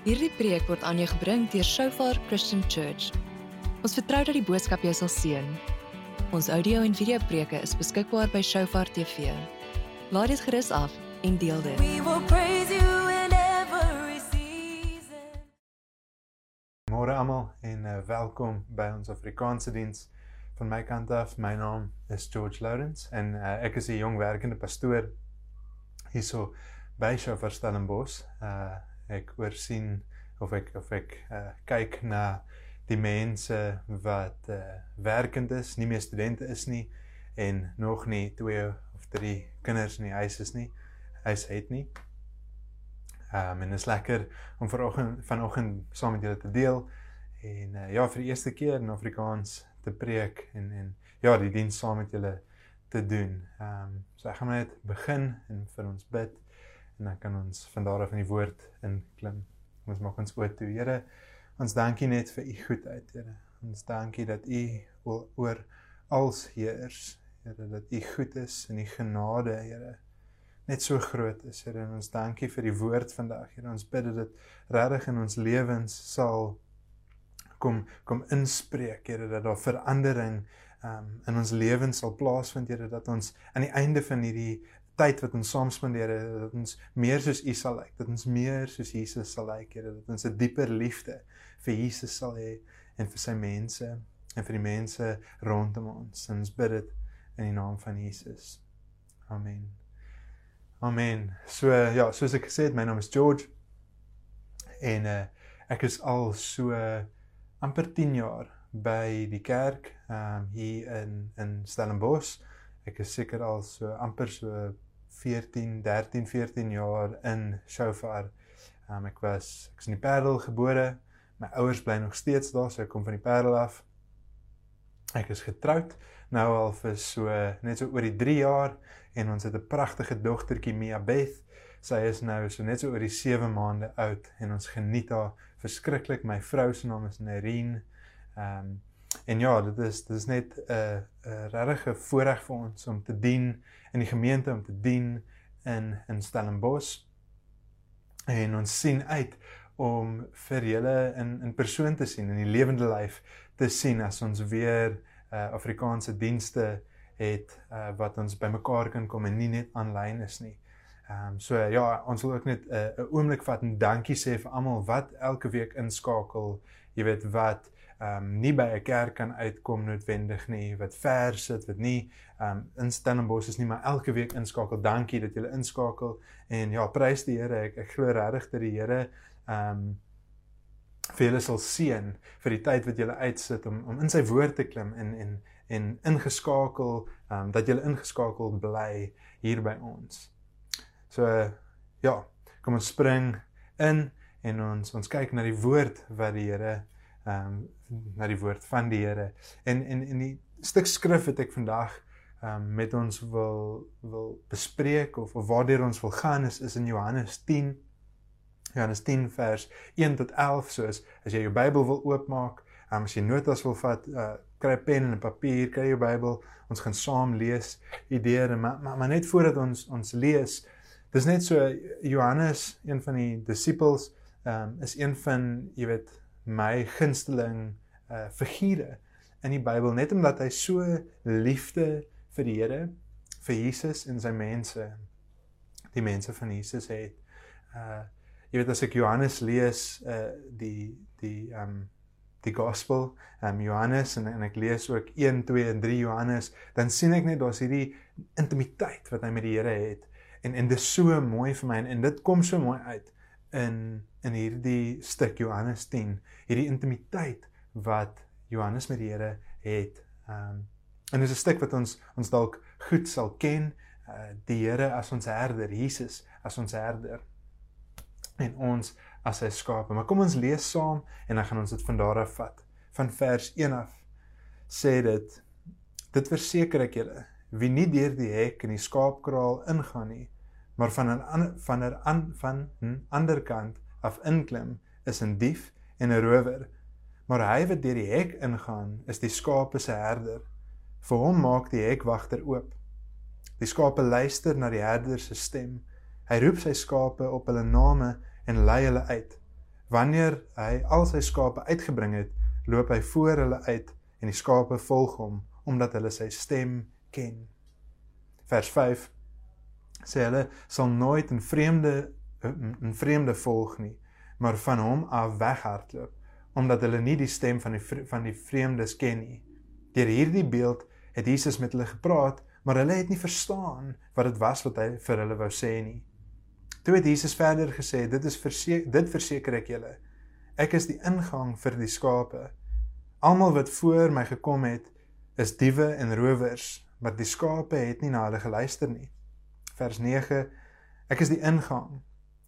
Hierdie preek word aan jou gebring deur Shofar Christian Church. Ons vertrou dat die boodskap jou sal seën. Ons audio en video preke is beskikbaar by Shofar TV. Laat dit gerus af en deel dit. We will praise you in every season. Môre almal en welkom by ons Afrikaanse diens. Van my kant af, my naam is George Lawrence en ek is 'n jong werkende pastoor hierso by Shofar Stellenbosch. Ek oorsien of ek kyk na die mense wat werkend is, nie meer studente is nie en nog nie 2 of 3 kinders in die huis het nie. En is lekker om vanoggend saam met julle te deel en vir die eerste keer in Afrikaans te preek en die diens saam met julle te doen. So ek gaan net begin en vir ons bid en dan kan ons van daar af in die woord inklim. Ons maak ons oor toe. Here, ons dankie net vir u goedheid, Here. Ons dankie dat u oor als heers, Here, dat u goed is en u genade, Here, net so groot is, Here. En ons dankie vir die woord vandag, Here. Ons bid dat dit regtig in ons lewens sal kom inspreek, Here, dat daar verandering in ons lewens sal plaasvind, Here, dat ons aan die einde van hierdie tyd wat ons saam spandeer, dat ons meer soos u sal lyk, dat ons meer soos Jesus sal lyk, Here, dat ons 'n dieper liefde vir Jesus sal hê en vir sy mense en vir die mense rondom ons. En ons bid dit in die naam van Jesus. Amen. Amen. So soos ek gesê het, my naam is George en ek is al so amper 10 jaar by die kerk hier in Stellenbosch. Ek is seker al so amper so 13, 14 jaar in Shofar. Ek is in die Parel gebore. My ouers bly nog steeds daar, so ek kom van die Parel af. Ek is getroud, nou al vir so net so oor die 3 jaar en ons het 'n pragtige dogtertjie, Mia Beth. Sy is nou so net so oor die 7 maande oud en ons geniet haar verskriklik. My vrou se naam is Nerine. En dit is net 'n regte voorreg vir ons om te dien in die gemeente, om te dien in Stellenbosch. En ons sien uit om vir julle in persoon te sien, in die lewende lyf te sien as ons weer Afrikaanse dienste het wat ons bymekaar kan kom en nie net aanlyn is nie. Ons wil ook net 'n oomblik vat en dankie sê vir almal wat elke week inskakel, jy weet wat nie by 'n kerk kan uitkom noodwendig nie, wat ver sit, wat nie in Stellenbosch is nie, maar elke week inskakel. Dankie dat julle inskakel en prys die Here. Ek glo regtig dat die Here vir julle sal seën vir die tyd wat julle uitsit om in sy woord te klim en ingeskakel, dat julle ingeskakel bly hier by ons. So kom ons spring in en ons kyk na die woord wat die Here na die woord van die Here. En die stuk skrif wat ek vandag met ons wil bespreek of waardeur ons wil gaan is in Johannes 10. Johannes 10 vers 1 tot 11. So as jy jou Bybel wil oopmaak, as jy notas wil vat, kry 'n pen en 'n papier, kry jou Bybel, ons gaan saam lees ideeë, maar net voordat ons lees, dis net so Johannes, een van die disippels, is een van, jy weet, my gunsteling figure in die Bybel, net omdat hy so liefde vir die Here, vir Jesus en sy mense, die mense van Jesus het. Jy weet, as ek Johannes lees, die gospel, Johannes, en ek lees ook 1, 2 en 3 Johannes, dan sien ek net, daar's hierdie intimiteit wat hy met die Here het, en dit is so mooi vir my, en dit kom so mooi uit, in hierdie stuk Johannes 10, hierdie intimiteit wat Johannes met die Here het. En dit is 'n stuk wat ons dalk goed sal ken, die Here as ons herder, Jesus as ons herder, en ons as sy skape. Maar kom ons lees saam, en dan gaan ons dit van daar af vat. Van vers 1 af, sê dit verseker ek julle, wie nie deur die hek in die skaapkraal ingaan nie, maar van 'n ander kant af inklim, is 'n dief en 'n rower. Maar hy wat deur die hek ingaan, is die skape se herder. Vir hom maak die hekwagter oop. Die skape luister na die herder se stem. Hy roep sy skape op hulle name en lei hulle uit. wanneer hy al sy skape uitgebring het, loop hy voor hulle uit en die skape volg hom, omdat hulle sy stem ken. Vers 5 sê hulle sal nooit 'n vreemde volg nie, maar van hom af weghardloop, omdat hulle nie die stem van die vreemdes ken nie. Deur hierdie beeld het Jesus met hulle gepraat, maar hulle het nie verstaan wat dit was wat hy vir hulle wou sê nie. Toe het Jesus verder gesê, dit verseker ek julle, ek is die ingang vir die skape. Almal wat voor my gekom het, is diewe en rowers, maar die skape het nie na hulle geluister nie. Vers 9, ek is die ingang.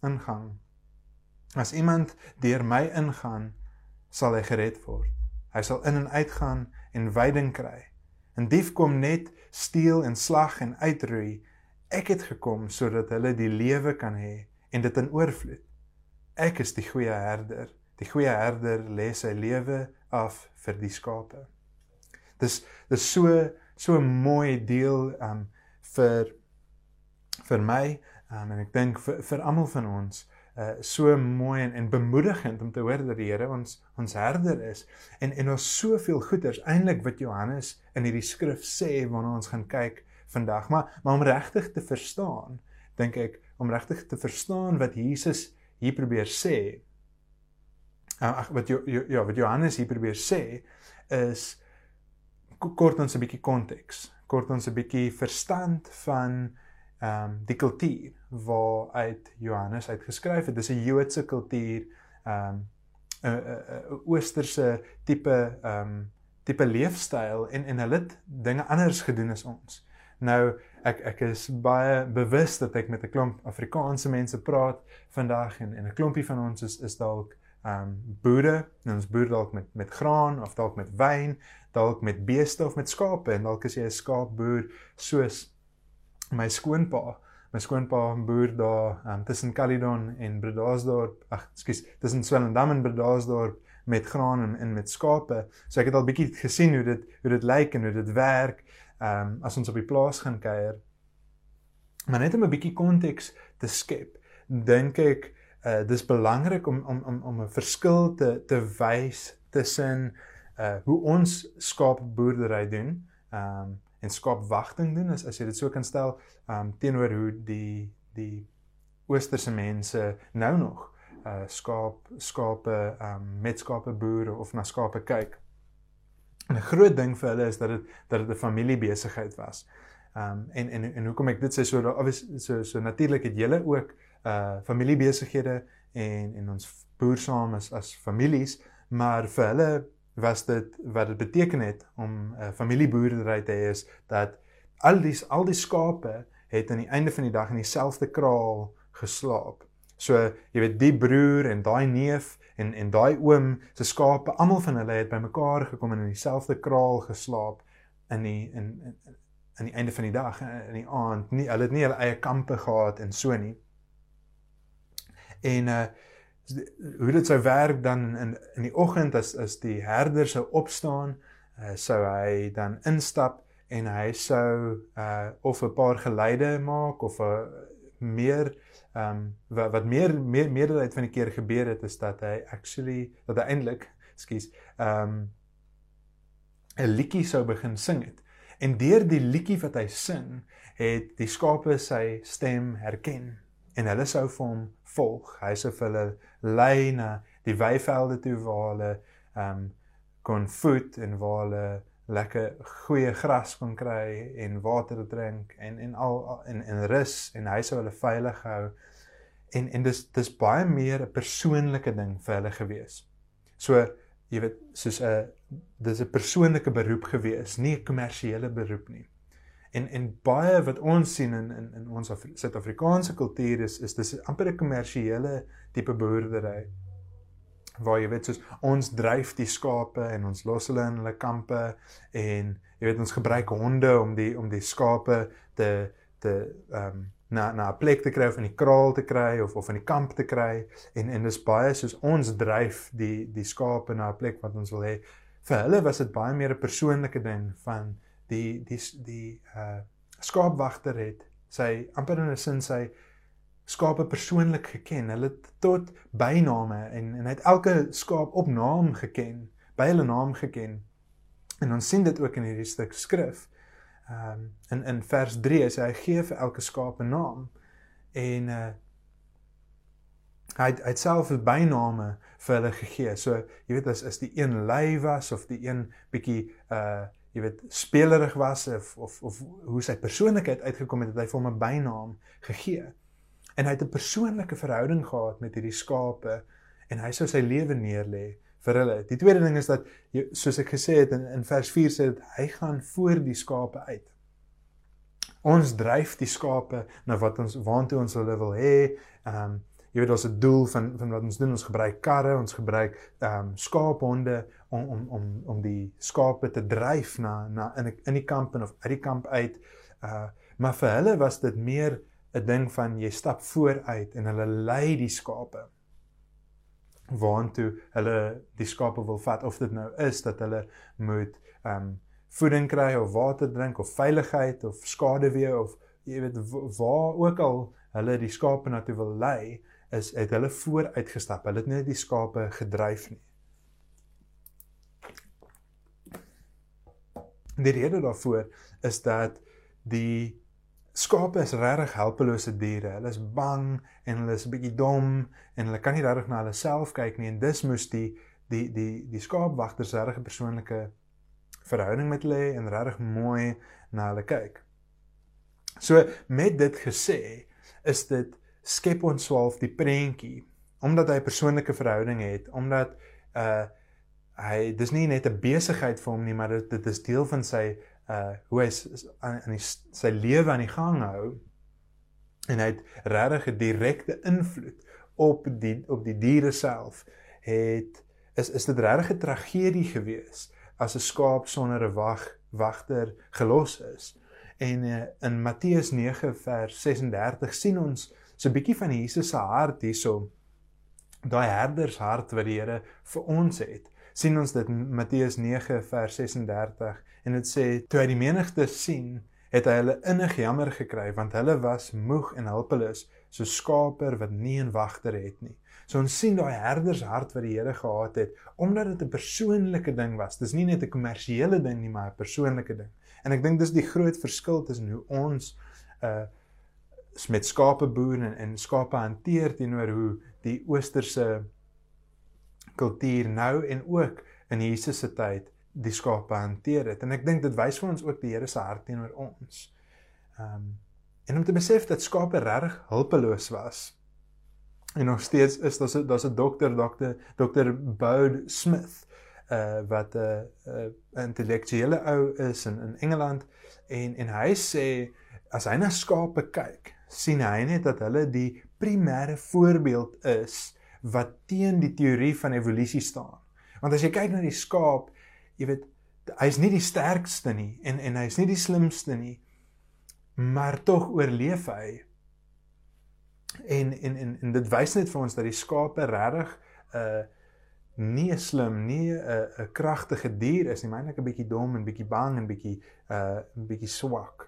As iemand deur my ingaan, sal hy gered word. Hy sal in en uitgaan en veiding kry. 'n Dief kom net steel en slag en uitroei. Ek het gekom sodat hulle die lewe kan hê en dit in oorvloed. Ek is die goeie herder. Die goeie herder lê sy lewe af vir die skape. Dis so 'n mooi deel vir my en ek dink vir almal van ons so mooi en bemoedigend om te hoor dat die Here ons herder is en ons soveel goeders eintlik wat Johannes in hierdie skrif sê waarna ons gaan kyk vandag, maar om regtig te verstaan, dink ek, om regtig te verstaan wat Jesus hier probeer sê, wat Johannes hier probeer sê, is kort ons 'n bietjie konteks, kort ons 'n bietjie verstand van die kultuur waaruit Johannes uitgeskryf het. Dis 'n Joodse kultuur, 'n oosterse tipe leefstyl en hulle het dinge anders gedoen as ons. Nou, ek is baie bewus dat ek met 'n klomp Afrikaanse mense praat vandag en 'n klompie van ons is dalk boere, en ons boer dalk met graan of dalk met wyn, dalk met beeste of met skape en dalk is jy 'n skaapboer soos my skoonpa boer daar tussen Caledon en Bredasdorp, tussen Swellendam en Bredasdorp met graan en met skape. So ek het al bietjie gesien hoe dit lyk en hoe dit werk as ons op die plaas gaan kuier. Maar net om 'n bietjie konteks te skep, dink ek dis belangrik om 'n verskil te wys tussen hoe ons skaapboerdery doen en skaapwagting doen, as jy dit so kan stel, teenoor hoe die oosterse mense nou nog skape met skape boere of na skape kyk. En 'n groot ding vir hulle is dat dit 'n familiebesigheid was. En hoekom ek dit sê, so natuurlik het julle ook familiebesighede en ons boer saam as families, maar vir hulle was dit, wat dit beteken het om 'n familieboerdery te hê, is dat al die skape het aan die einde van die dag in dieselfde kraal geslaap. So, jy weet, die broer en daai neef en daai oom se skape, almal van hulle het bymekaar gekom en in dieselfde kraal geslaap in die einde van die dag, in die aand. Hulle het nie hulle eie kampe gehad en so nie. En hoe dit sou werk dan in die oggend as die herder sou opstaan, sou hy dan instap en hy sou of 'n paar geleide maak of wat meerderheid van die keer gebeur het, is dat hy eintlik 'n liedjie sou begin sing het. En deur die liedjie wat hy sing, het die skape sy stem herken. En hulle sou vir hom volg. Hy sou vir hulle lei na die weivelde toe waar hulle kon voed en waar hulle lekker goeie gras kon kry en water drink en rus, en hy sou hulle veilig hou. En dis baie meer 'n persoonlike ding vir hulle gewees. So, jy weet, dis 'n persoonlike beroep gewees, nie 'n kommersiële beroep nie. En baie wat ons sien in ons Suid-Afrikaanse kultuur is dis amper 'n kommersiële tipe boerdery, waar jy weet, soos ons dryf die skape en ons los hulle in hulle kampe en jy weet, ons gebruik honde om die skape na 'n plek te kry of in die kraal te kry of in die kamp te kry en dis baie soos ons dryf die skape na 'n plek wat ons wil hê. Vir hulle was dit baie meer 'n persoonlike ding van die skaapwagter het amper in 'n sin sy skape persoonlik geken. Hulle het tot byname en hy het elke skaap op naam geken, by hulle naam geken. En ons sien dit ook in hierdie stuk skrif. In vers 3 sê hy gee vir elke skaap 'n naam. En hy het self 'n byname vir hulle gegee. So, jy weet, as die een lui was, of die een bietjie, jy weet, spelerig was, of hoe sy persoonlikheid uitgekom het hy vir hom 'n bynaam gegee. En hy het 'n persoonlike verhouding gehad met hierdie skape, en hy sou sy lewe neerlê vir hulle. Die tweede ding is dat, soos ek gesê het, in vers 4 sê dit, hy gaan voor die skape uit. Ons dryf die skape na waantoe ons hulle wil hê. Jy weet, ons het 'n doel van wat ons doen. Ons gebruik karre, ons gebruik skaaphonde om die skape te dryf in die kamp of uit die kamp uit. Maar vir hulle was dit meer 'n ding van jy stap vooruit en hulle lei die skape waantoe hulle die skape wil vat, of dit nou is dat hulle moet voeding kry of water drink of veiligheid of skaduwee of jy weet waar ook al hulle die skape na toe wil lei, het hulle vooruit gestap. Hulle het net die skape gedryf nie. Die rede daarvoor is dat die skape is regtig helpelose diere. Hulle is bang en hulle is 'n bietjie dom en hulle kan nie regtig na hulle self kyk nie, en dis moes die skaapwagters regtig 'n persoonlike verhouding met hulle hê en regtig mooi na hulle kyk. So met dit gesê, is dit skep ons swaalf die prentjie, omdat hy 'n persoonlike verhouding het, omdat dis nie net 'n besigheid vir hom nie, maar dit is deel van sy hoe hy sy lewe aan die gang hou, en hy het regtig 'n direkte invloed op die diere self. Is dit regtig 'n tragedie gewees as 'n skaap sonder 'n wagter gelos is. En in Matteus 9 vers 36 sien ons so 'n bietjie van Jesus se hart hierso, daai herdershart wat die Here vir ons het. Sien ons dit in Matteus 9 vers 36, en dit sê, toe hy die menigte sien, het hy hulle innig jammer gekry, want hulle was moeg en hulpeloos, so skape wat nie 'n wagter het nie. So ons sien daai herdershart wat die Here gehad het, omdat dit 'n persoonlike ding was. Dis nie net 'n kommersiële ding nie, maar 'n persoonlike ding. En ek dink dis die groot verskil tussen hoe ons met skape boer en skape hanteer teenoor hoe die oosterse kultuur nou en ook in Jesus se tyd die skape hanteer het. En ek dink dit wys vir ons ook die Here se hart teenoor ons. En om te besef dat skape regtig hulpeloos was. En nog steeds is daar's 'n Dr. Bode Smith, wat 'n intellektuele ou is in Engeland, en hy sê, as hy na skape kyk, sien hy net dat hulle die primêre voorbeeld is wat teen die teorie van evolusie staan. Want as jy kyk na die skaap, jy weet, hy is nie die sterkste nie, en hy is nie die slimste nie, maar tog oorleef hy. En dit wys net vir ons dat die skape regtig nie slim, nie 'n kragtige dier is nie, maar eintlik 'n bietjie dom en bietjie bang en bietjie swak.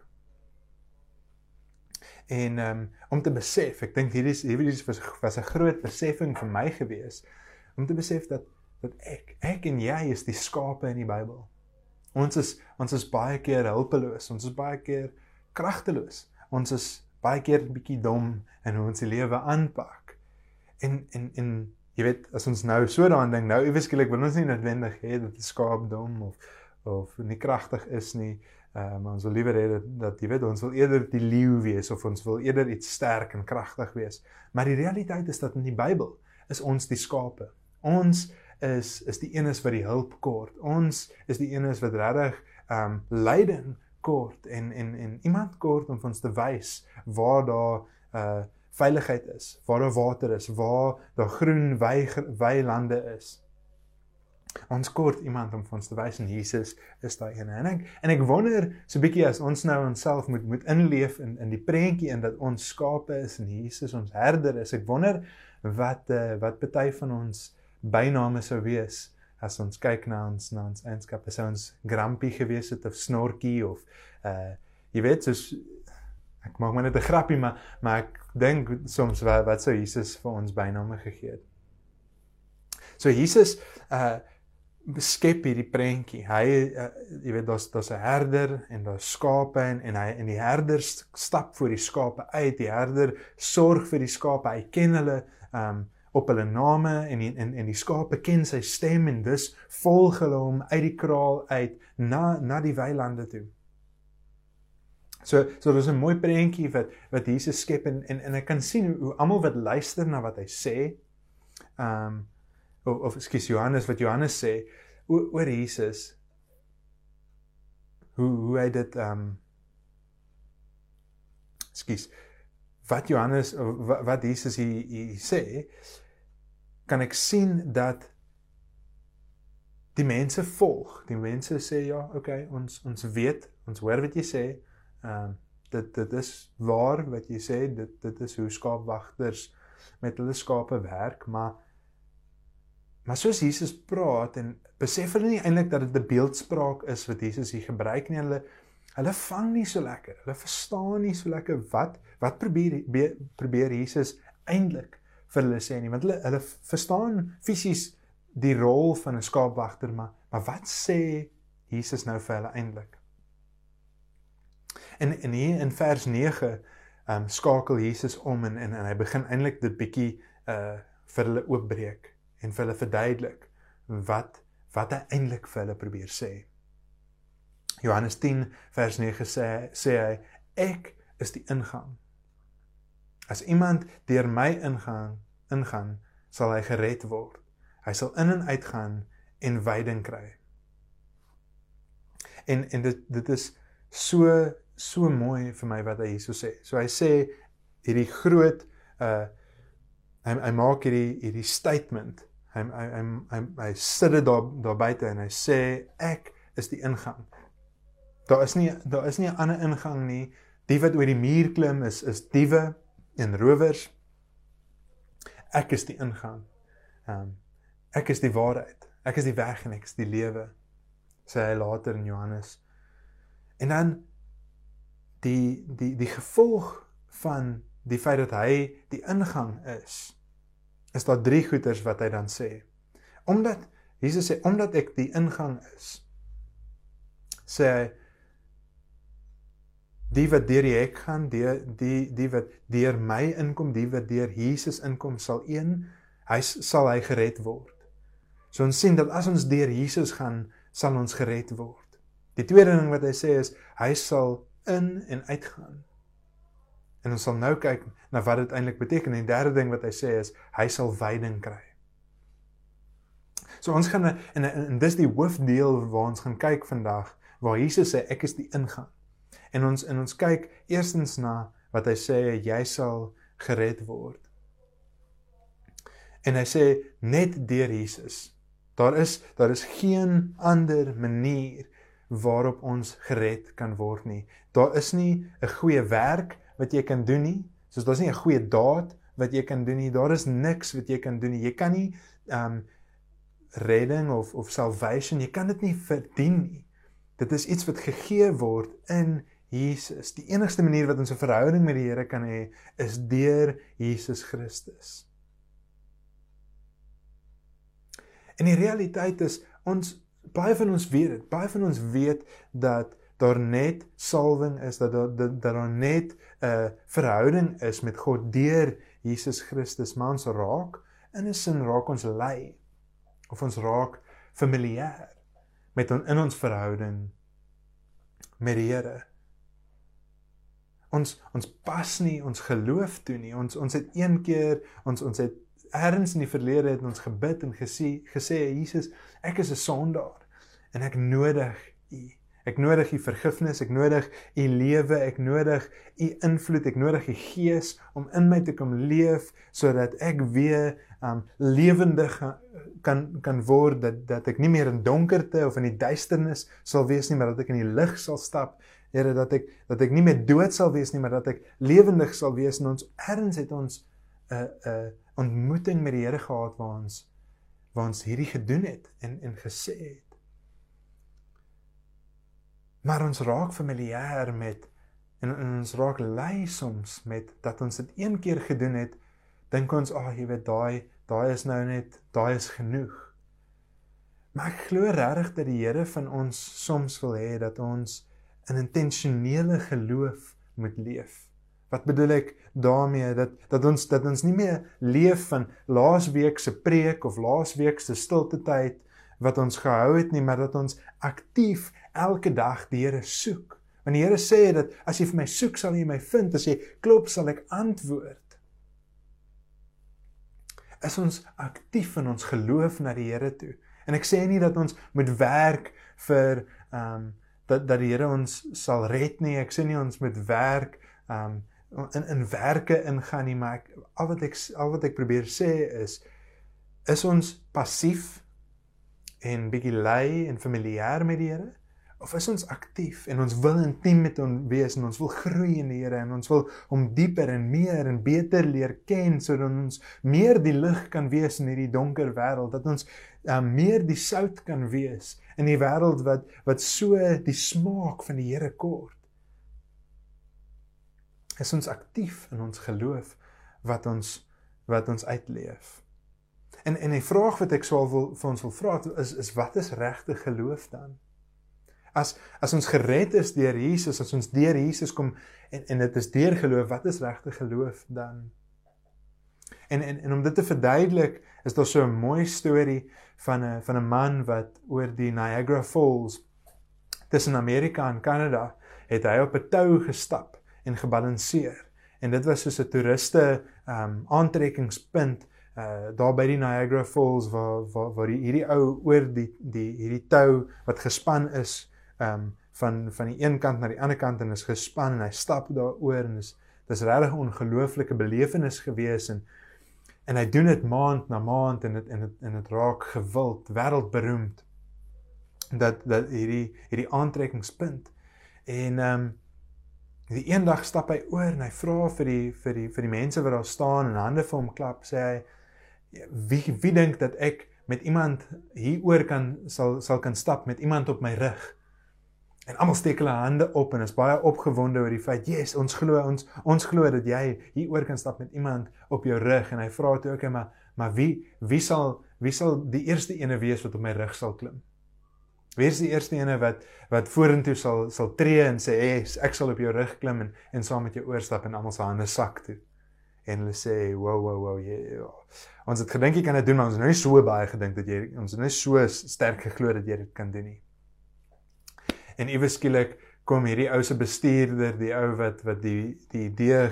En om te besef, ek dink hierdie was 'n groot besefing vir my gewees, om te besef dat ek en jy is die skape in die Bybel. Ons is baie keer hulpeloos, ons is baie keer kragteloos, ons is baie keer 'n bietjie dom in hoe ons die lewe aanpak. En jy weet, as ons nou so daaraan dink, nou iewes skielik wil ons nie noodwendig hê dat 'n skaap dom of nie kragtig is nie, maar ons wil liewer hê dat jy weet, ons wil eerder die leeu wees, of ons wil eerder iets sterk en kragtig wees. Maar die realiteit is dat in die Bybel is ons die skape. Ons is die enes wat die hulp kort. Ons is die enes wat regtig leiding kort en iemand kort om ons te wys waar daar veiligheid is, waar daar water is, waar daar groen weilande is. Ons kort iemand om ons te wys, en Jesus is daai ene. En ek wonder so 'n bietjie as ons nou onsself moet inleef in die prentjie, en dat ons skape is en Jesus ons herder is. Ek wonder wat party van ons byname sou wees as ons kyk na ons eienskappe. Sou ons Grumpy gewees het, of Snorkie, of jy weet, soos Ek maak maar net 'n grappie, maar ek dink soms wat sou Jesus vir ons byname gegee het. So Jesus skep hierdie prentjie. Hy jy weet daar's 'n herder en daar's skape en die herder stap voor die skape uit. Die herder sorg vir die skape. Hy ken hulle op hulle name en die skape ken sy stem en dus volg hulle hom uit die kraal uit na die weilande toe. So dis 'n mooi prentjie wat Jesus skep en ek kan sien hoe almal wat luister na wat hy sê, of ekskuus Johannes, wat Johannes sê oor Jesus, hoe hy dit wat Johannes, wat Jesus hier sê, kan ek sien dat die mense volg. Die mense sê ja, okay, ons weet, ons hoor wat jy sê. Dit is waar wat jy sê, dit is hoe skaapwagters met hulle skape werk, maar soos Jesus praat, en besef hulle nie eintlik dat dit 'n beeldspraak is wat Jesus hier gebruik nie, hulle vang nie so lekker, hulle verstaan nie so lekker wat probeer Jesus eintlik vir hulle sê nie, want hulle verstaan fisies die rol van 'n skaapwagter, maar wat sê Jesus nou vir hulle eintlik? En hier in vers 9 skakel Jesus om en hy begin eintlik dit bietjie vir hulle oopbreek en vir hulle verduidelik wat hy eintlik vir hulle probeer sê. Johannes 10 vers 9 sê hy, ek is die ingang. As iemand deur my ingaan, sal hy gered word. Hy sal in en uitgaan en veiding kry. En dit is so mooi vir my wat hy hierso sê. So hy sê hierdie groot hy maak hierdie statement. Hy sit dit daar buite en hy sê ek is die ingang. Daar is nie 'n ander ingang nie. Die wat oor die muur klim is diewe en rowers. Ek is die ingang. Ek is die waarheid. Ek is die weg en ek is die lewe, sê hy later in Johannes. En dan die gevolg van die feit dat hy die ingang is daar 3 goeters wat hy dan sê. Jesus sê, omdat ek die ingang is, sê hy, die wat deur die hek gaan, die wat deur my inkom, die wat deur Jesus inkom, sal hy gered word. So ons sien dat as ons deur Jesus gaan, sal ons gered word. Die tweede ding wat hy sê is, hy sal in en uitgaan. En ons sal nou kyk na wat dit eintlik beteken. En die derde ding wat hy sê is, hy sal veiding kry. So ons gaan, en dis die hoofdeel waar ons gaan kyk vandag, waar Jesus sê, ek is die ingang. En ons kyk eerstens na wat hy sê, jy sal gered word. En hy sê, net deur Jesus. Daar is geen ander manier waarop ons gered kan word nie. Daar is nie 'n goeie werk wat jy kan doen nie, soos daar is nie 'n goeie daad wat jy kan doen nie, daar is niks wat jy kan doen nie. Jy kan nie redding of salvation, jy kan dit nie verdien nie. Dit is iets wat gegee word in Jesus. Die enigste manier wat ons 'n verhouding met die Here kan hê, is deur Jesus Christus. En die realiteit is, baie van ons weet dit, baie van ons weet dat daar net salwing is, dat daar net 'n verhouding is met God deur Jesus Christus, maar ons raak, in 'n sin raak ons lei, of ons raak familier in ons verhouding met die Here. Ons pas nie ons geloof toe nie, ons het een keer, ons het ergens in die verlede het ons gebid en gesê, Jesus, ek is 'n sondaar, en ek nodig U. Ek nodig U vergifnis, ek nodig U lewe, ek nodig U invloed, ek nodig U Gees om in my te kom leef, sodat ek weer lewendig kan word, dat ek nie meer in donkerte of in die duisternis sal wees nie, maar dat ek in die lig sal stap. Here, dat ek nie meer dood sal wees nie, maar dat ek lewendig sal wees. En ergens het ons 'n ontmoeting met die Here gehad waar ons hierdie gedoen het en gesê het. Maar ons raak familier met En ons raak lui soms met dat ons dit een keer gedoen het, dink ons, jy weet, daai is nou net, daai is genoeg. Maar ek glo regtig dat die Here van ons soms wil hê dat ons 'n intentionele geloof moet leef. Wat bedoel ek daarmee? Dat ons nie meer leef van laasweek se preek of laasweek se stilte tyd wat ons gehou het nie, maar dat ons aktief elke dag die Here soek. Want die Here sê dat as jy vir my soek, sal jy my vind, as jy klop, sal ek antwoord. Is ons aktief in ons geloof na die Here toe? En ek sê nie dat ons moet werk vir dat die Here ons sal red nie. Ek sê nie ons moet werk in werke ingaan nie, maar al wat ek probeer sê is ons passief en bietjie lui en familier met die Here? Of is ons aktief en ons wil intiem met hom wees en ons wil groei in die Here en ons wil hom dieper en meer en beter leer ken sodat ons meer die lig kan wees in hierdie donker wêreld, dat ons meer die sout kan wees in die wêreld wat so die smaak van die Here kort. Is ons aktief in ons geloof wat ons uitleef? En die vraag wat ek sou vir ons wil vra is wat is regte geloof dan? As ons gered is deur Jesus, as ons deur Jesus kom en dit is deur geloof, wat is regte geloof dan? En om dit te verduidelik, is daar so 'n mooi storie van 'n man wat oor die Niagara Falls tussen Amerika en Kanada het hy op 'n tou gestap en gebalanseer. En dit was soos 'n toeriste aantrekkingspunt daar by die Niagara Falls waar hierdie ou oor hierdie tou wat gespan is van die een kant na die ander kant en is gespan en hy stap daaroor en dis regtig 'n ongelooflike belewenis gewees en hy doen dit maand na maand en dit raak gewild, wêreldberoemd dat hierdie aantrekkingspunt en die eendag stap hy oor en hy vra vir die mense wat daar staan en hande vir hom klap, sê hy wie dink dat ek met iemand hieroor sal kan stap met iemand op my rug? En almal steek hulle hande op en is baie opgewonde oor die feit, yes, ons glo dat jy hieroor kan stap met iemand op jou rug. En hy vra toe ook, maar wie sal die eerste ene wees wat op my rug sal klim? Wie is die eerste ene wat vorentoe sal tree en sê, yes, ek sal op jou rug klim en saam met jou oorstap en almal se hande sak toe. En hulle sê, wow, yeah. Ons het gedink jy kan dit doen, maar ons het nou nie so baie gedink ons het nou nie so sterk geglo dat jy dit kan doen nie. En iewes skielik kom hierdie ou se bestuurder, die ou wat die idee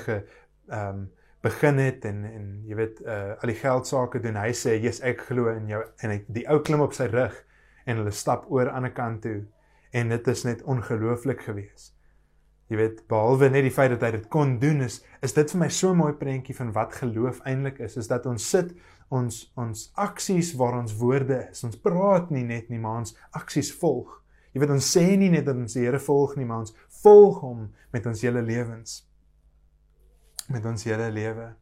begin het en jy weet al die geldsaake doen. Hy sê, "Yes, ek glo in jou." En die ou klim op sy rug en hulle stap oor aan 'n kant toe en dit is net ongelooflik gewees. Jy weet, behalwe net die feit dat hy dit kon doen is dit vir my so 'n mooi prentjie van wat geloof eintlik is dat ons sit ons aksies waar ons woorde is. Ons praat nie net nie, maar ons aksies volg. Jy weet, ons sê nie net dat ons die Here volg nie, maar ons volg hom met ons hele lewens. Met ons hele lewe.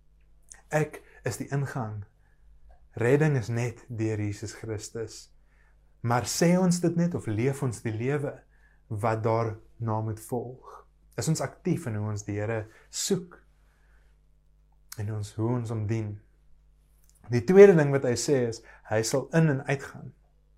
Ek is die ingang. Redding is net deur Jesus Christus. Maar sê ons dit net of leef ons die lewe wat daarna moet volg? Is ons aktief in hoe ons die Here soek? En hoe ons hom dien? Die tweede ding wat hy sê is, hy sal in en uitgaan.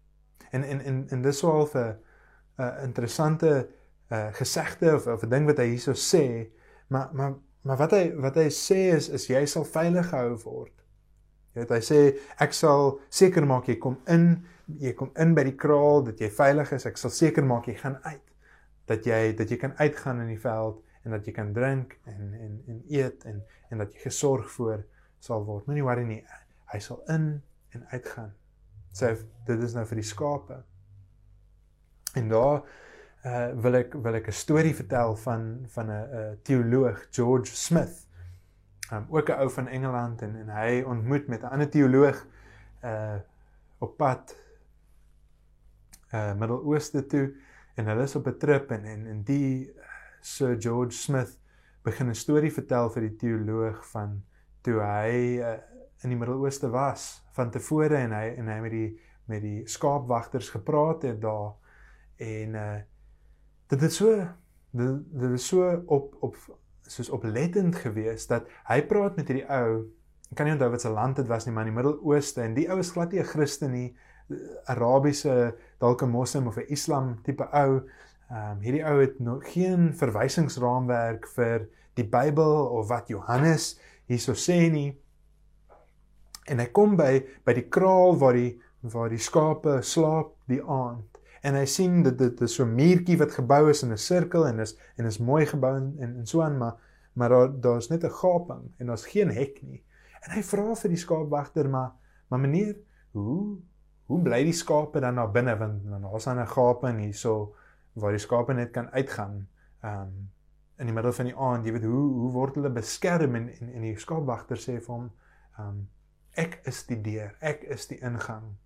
En dis so half 'n interessante gesegde of 'n ding wat hy hierso sê, maar wat hy sê is jy sal veilig gehou word. Jy weet, hy sê ek sal seker maak jy kom in by die kraal, dat jy veilig is, ek sal seker maak jy gaan uit. Dat jy kan uitgaan in die veld en dat jy kan drink en eet en dat jy gesorg voor sal word. Moenie worry nie, hy sal in en uitgaan. So dit is nou vir die skape. En daar wil ek 'n storie vertel van 'n teoloog, George Smith. Ook 'n ou van Engeland en hy ontmoet met 'n ander teoloog op pad Midde-Ooste toe en hulle is op 'n trip en die Sir George Smith begin 'n storie vertel vir die teoloog van toe hy in die Midde-Ooste was van tevore en hy met die skaapwagters gepraat het daar en dit het so dit is so soos oplettend gewees, dat hy praat met hierdie ou, ek kan nie onthou wat sy land dit was nie, maar in die Midde-Ooste, en die ou is glad nie 'n Christen nie, Arabiese, dalk 'n moslim of 'n Islam tipe ou. Hierdie ou het nog geen verwysingsraamwerk vir die Bybel of wat Johannes hierso sê nie. En hy kom by die kraal waar die skape slaap die aand. En hy sien dit is so 'n muurtjie wat gebou is in 'n sirkel en is mooi gebou en so aan, maar daar's net 'n gaping en daar's geen hek nie. En hy vra vir die skaapwagter, maar meneer, hoe bly die skape dan na binne, want daar's dan 'n gaping hierso waar die skape net kan uitgaan in die middel van die aand. Jy weet, hoe word hulle beskerm? En die skaapwagter sê vir hom, ek is die deur, ek is die ingang.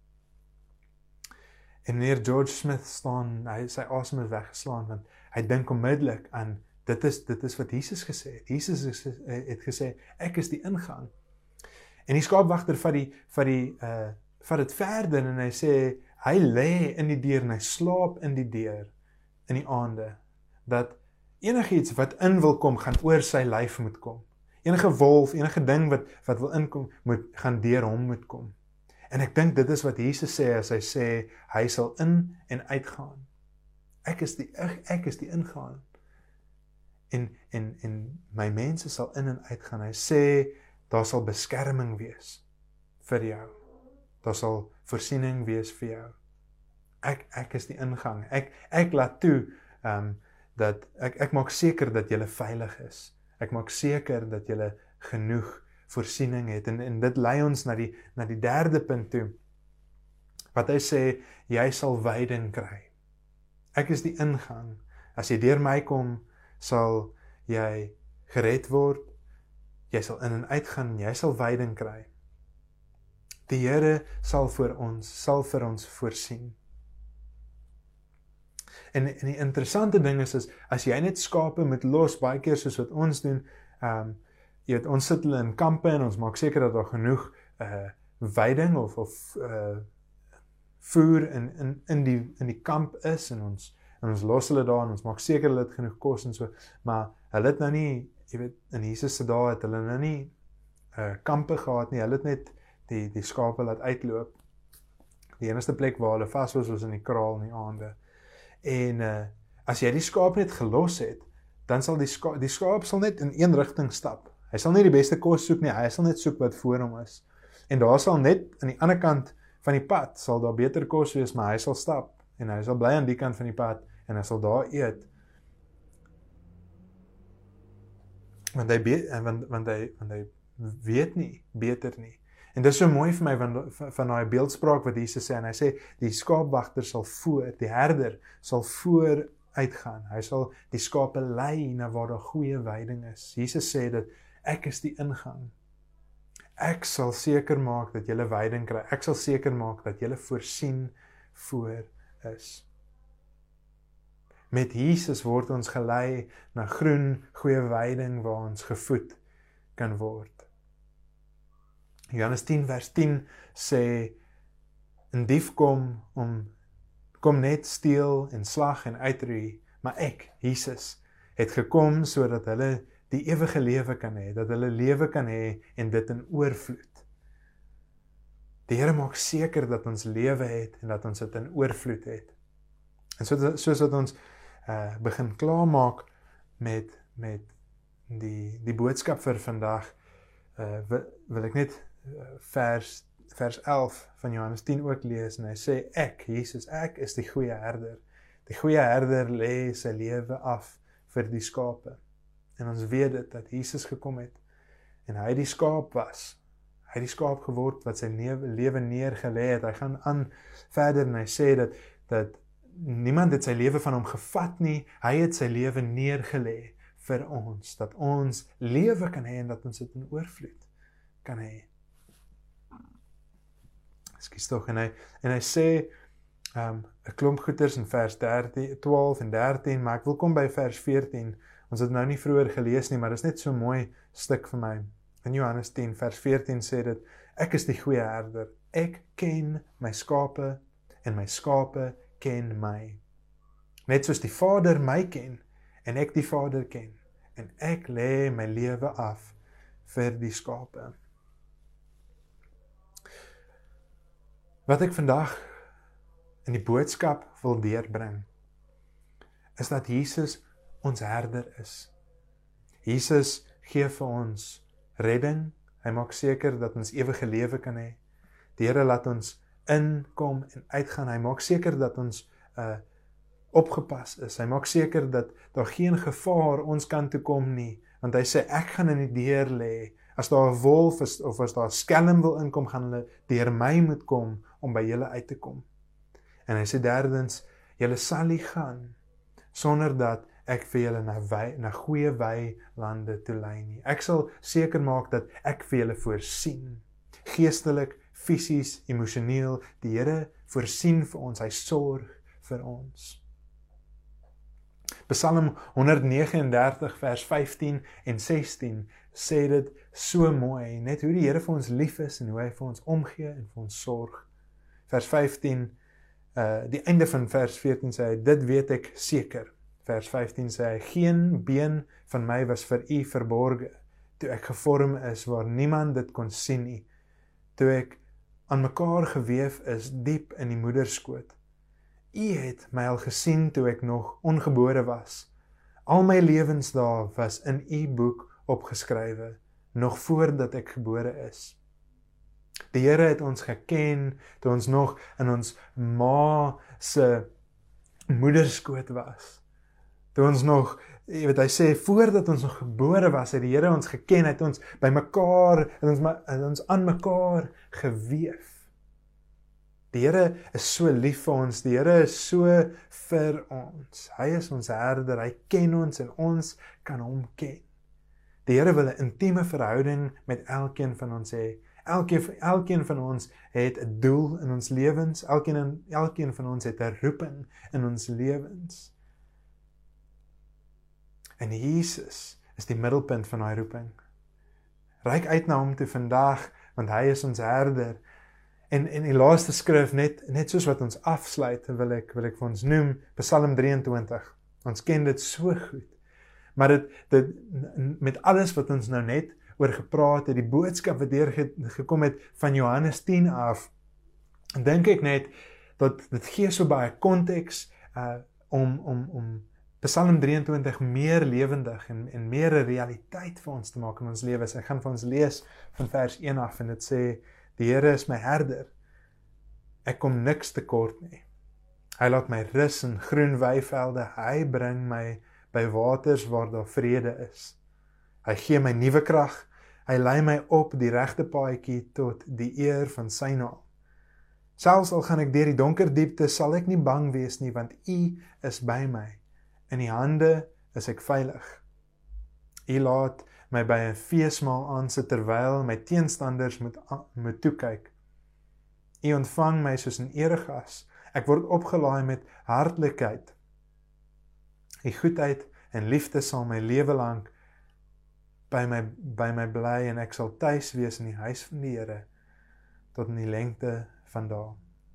En meneer George Smith staan, sy asem is weggeslaan, want hy dink onmiddellik aan, dit is wat Jesus gesê het. Jesus het gesê, ek is die ingang. En die skaapwagter vat dit verder en hy sê, hy lê in die deur en hy slaap in die deur in die aande, dat enigiets wat in wil kom, gaan oor sy lyf moet kom. Enige wolf, enige ding wat wil inkom, gaan deur hom moet kom. En ek dink dit is wat Jesus sê as hy sê, hy sal in en uitgaan. Ek is die ingaan. En my mense sal in en uitgaan. Hy sê, daar sal beskerming wees vir jou. Daar sal voorsiening wees vir jou. Ek is die ingang. Ek laat toe, dat ek maak seker dat jy veilig is. Ek maak seker dat jy genoeg voorsiening het. En dit lei ons na die derde punt toe. Wat hy sê, jy sal veiding kry. Ek is die ingang. As jy deur my kom, sal jy gered word. Jy sal in en uitgaan, jy sal veiding kry. Die Here sal vir ons voorsien. En die interessante ding is, as jy net skape moet los, baie keer soos wat ons doen, jy weet, ons sit hulle in kampe en ons maak seker dat daar genoeg veiding of voer in die kamp is, en ons los hulle daar en ons maak seker hulle het genoeg kos en so, maar hulle het nou nie, jy weet, in Jesus se dae het hulle nou nie kampe gehad nie, hulle het net die skape laat uitloop. Die enigste plek waar hulle vas was in die kraal in die aande. En as jy die skaap net gelos het, dan sal die skaap sal net in een rigting stap. Hy sal nie die beste kos soek nie, hy sal net soek wat voor hom is. En daar sal net aan die ander kant van die pad sal daar beter kos wees, maar hy sal stap en hy sal bly aan die kant van die pad en hy sal daar eet. Want hy weet nie beter nie. En dit is so mooi vir my van daai beeldspraak wat Jesus sê, en hy sê die skaapwagter sal voor, die herder sal voor uitgaan. Hy sal die skape lei na waar daar goeie veiding is. Jesus sê dat ek is die ingang. Ek sal seker maak dat jy veiding kry. Ek sal seker maak dat jy voorsien voor is. Met Jesus word ons gelei na groen, goeie veiding waar ons gevoed kan word. Johannes 10 vers 10 sê, 'n dief kom net steel en slag en uitroei, maar ek, Jesus, het gekom sodat hulle die ewige lewe kan hê, dat hulle lewe kan hê en dit in oorvloed. Die Here maak seker dat ons lewe het en dat ons dit in oorvloed het. En soos dat ons begin klaarmaak met die boodskap vir vandag, wil ek net vers 11 van Johannes 10 ook lees, en hy sê, ek, Jesus, ek is die goeie herder. Die goeie herder lê sy lewe af vir die skape. En ons weet dit, dat Jesus gekom het, en hy die skaap was. Hy die skaap geword wat sy lewe neergelê het. Hy gaan aan verder en hy sê dat niemand het sy lewe van hom gevat nie, hy het sy lewe neergelê vir ons, dat ons lewe kan hê en dat ons dit in oorvloed kan hê. Ekskuus tog, en hy sê 'n klomp goeters in vers 12 en 13, maar ek wil kom by vers 14. Ons het nou nie vroeër gelees nie, maar dit is net so mooi stuk vir my. In Johannes 10 vers 14 sê dit, ek is die goeie herder. Ek ken my skape en my skape ken my. Net soos die Vader my ken en ek die Vader ken, en ek lê my lewe af vir die skape. Wat ek vandag in die boodskap wil deurbring, is dat Jesus ons herder is. Jesus gee vir ons redding, hy maak seker dat ons ewige lewe kan hê. Die Here laat ons inkom en uitgaan, hy maak seker dat ons opgepas is, hy maak seker dat daar geen gevaar ons kant toe kom nie, want hy sê, ek gaan in die deur lê, as daar 'n wolf is, of as daar 'n skelm wil inkom, gaan hulle deur my moet kom, om by julle uit te kom. En hy sê derdens, julle sal nie gaan, sonder dat ek vir julle na goeie weilande toe lei nie. Ek sal seker maak dat ek vir julle voorsien, geestelik, fisies, emosioneel, die Here voorsien vir ons, hy sorg vir ons. Psalm 139 vers 15 en 16 sê dit so mooi, net hoe die Here vir ons lief is en hoe hy vir ons omgee en vir ons sorg. Vers 15, die einde van vers 14 sê hy, dit weet ek seker. Vers 15 sê hy, geen been van my was vir u verborge, toe ek gevorm is waar niemand dit kon sien nie, toe ek aan mekaar geweef is diep in die moederskoot. U het my al gesien toe ek nog ongebore was. Al my lewensdae was in u boek opgeskrywe, nog voordat ek gebore is. Die Here het ons geken, toe ons nog in ons ma se moederskoot was. Toe ons nog, hy sê, voordat ons nog gebore was, het die Here ons geken, het ons by mekaar, het ons aan mekaar geweef. Die Here is so lief vir ons, die Here is so vir ons. Hy is ons herder, hy ken ons en ons kan hom ken. Die Here wil 'n intieme verhouding met elkeen van ons hê. Elkeen van ons het 'n doel in ons lewens, elkeen van ons het 'n roeping in ons lewens. En Jesus is die middelpunt van daai roeping. Ryk uit na hom toe vandag, want hy is ons herder. En die laaste skrif, net soos wat ons afsluit, wil ek vir ons noem, Psalm 23. Ons ken dit so goed. Maar dit met alles wat ons nou net oor gepraat het, die boodskap wat deurgekom het van Johannes 10 af, dink ek net, dat dit gee so baie konteks om Psalm 23 meer lewendig en meer 'n realiteit vir ons te maak in ons lewens. Ek gaan vir ons lees van vers 1 af en dit sê, die Here is my herder, ek kom niks tekort nie. Hy laat my rus in groen weivelde, hy bring my by waters waar daar vrede is. Hy gee my nuwe krag, hy lei my op die regte paadjie tot die eer van sy naam. Selfs al gaan ek deur die donker diepte, sal ek nie bang wees nie, want U is by my. In die hande is ek veilig. U laat my by 'n feesmaal aansit terwyl my teenstanders moet toekyk. U ontvang my soos 'n eregas. Ek word opgelaai met hartlikheid. U goedheid en liefde sal my lewe lank by my bly en ek sal tuis wees in die huis van die Here tot in die lengte van dae.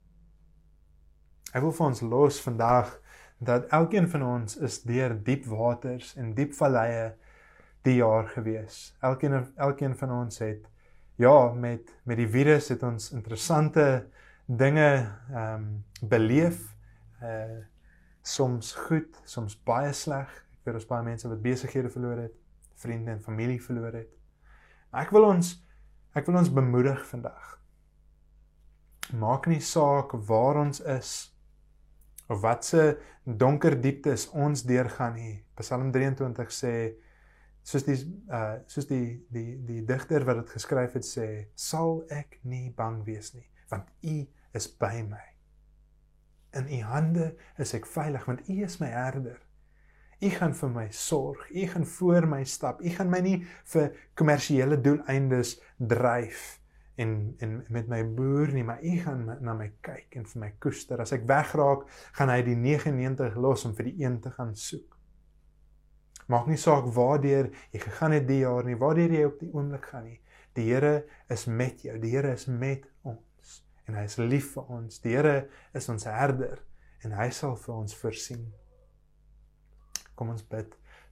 Ek wil vir ons los vandag dat elkeen van ons is deur diep waters en diep valleie die jaar gewees. Elkeen van ons het, met die virus het ons interessante dinge beleef, soms goed, soms baie sleg. Ek weet ons baie mense wat besighede verloor het, vriende en familie verloor het. Maar ek wil ons bemoedig vandag. Maak nie saak waar ons is, of wat se donker dieptes ons deurgaan nie. Psalm 23 sê, soos die digter wat dit geskryf het sê, sal ek nie bang wees nie, want U is by my. In U hande is ek veilig, want U is my herder. U gaan vir my sorg, U gaan voor my stap, U gaan my nie vir kommersiële doeleindes dryf en met my boer nie, maar U gaan na my kyk en vir my koester. As ek wegraak, gaan hy die 99 los om vir die een te gaan soek. Maak nie saak waardeur jy gegaan het die jaar nie, waardeur jy op die oomblik gaan nie. Die Here is met jou, die Here is met ons en hy is lief vir ons. Die Here is ons herder en hy sal vir ons voorsien. Kom ons bid.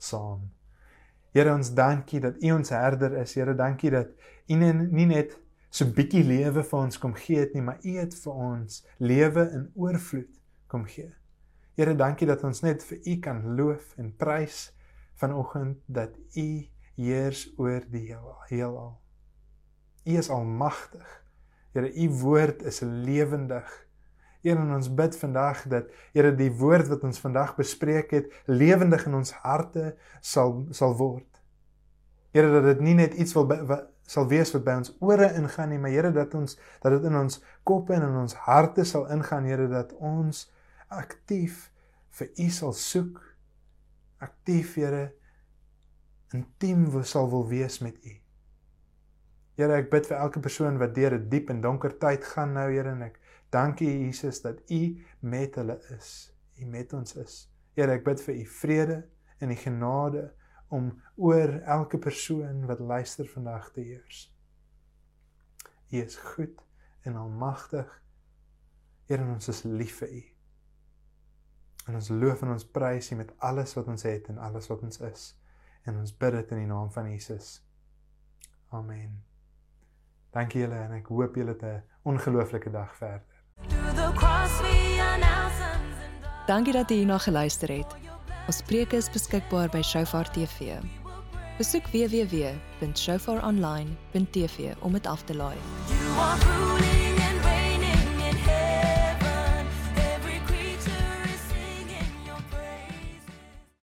saam. Here, ons dankie dat U ons herder is. Here, dankie dat U nie net so bietjie lewe vir ons kom gee het nie, maar U het vir ons lewe in oorvloed kom gee. Here, dankie dat ons net vir U kan loof en prys vanoggend dat U heers oor die heelal. U is almagtig. Here, U woord is lewendig. Here, en ons bid vandag dat, Here, die woord wat ons vandag bespreek het, lewendig in ons harte sal word. Here, dat dit nie net iets sal wees wat by ons ore ingaan nie, maar Here, dat dit in ons koppe en in ons harte sal ingaan, Here, dat ons aktief vir U sal soek, aktief, Here, intiem sal wil wees met U. Here, ek bid vir elke persoon wat deur 'n diep en donker tyd gaan nou, Here, en ek dank U, Jesus, dat U met hulle is, U met ons is. Here, ek bid vir U vrede en die genade om oor elke persoon wat luister vandag te heers. U is goed en almagtig. Here, en ons is lief vir U. En ons loof en ons prys U met alles wat ons het en alles wat ons is. En ons bid dit in die naam van Jesus. Amen. Dankie julle en ek hoop julle het 'n ongelooflike dag verder. Dankie dat jy hierna geluister het. Ons preke is beskikbaar by Shofar TV. Besoek www.shofaronline.tv om dit af te laai.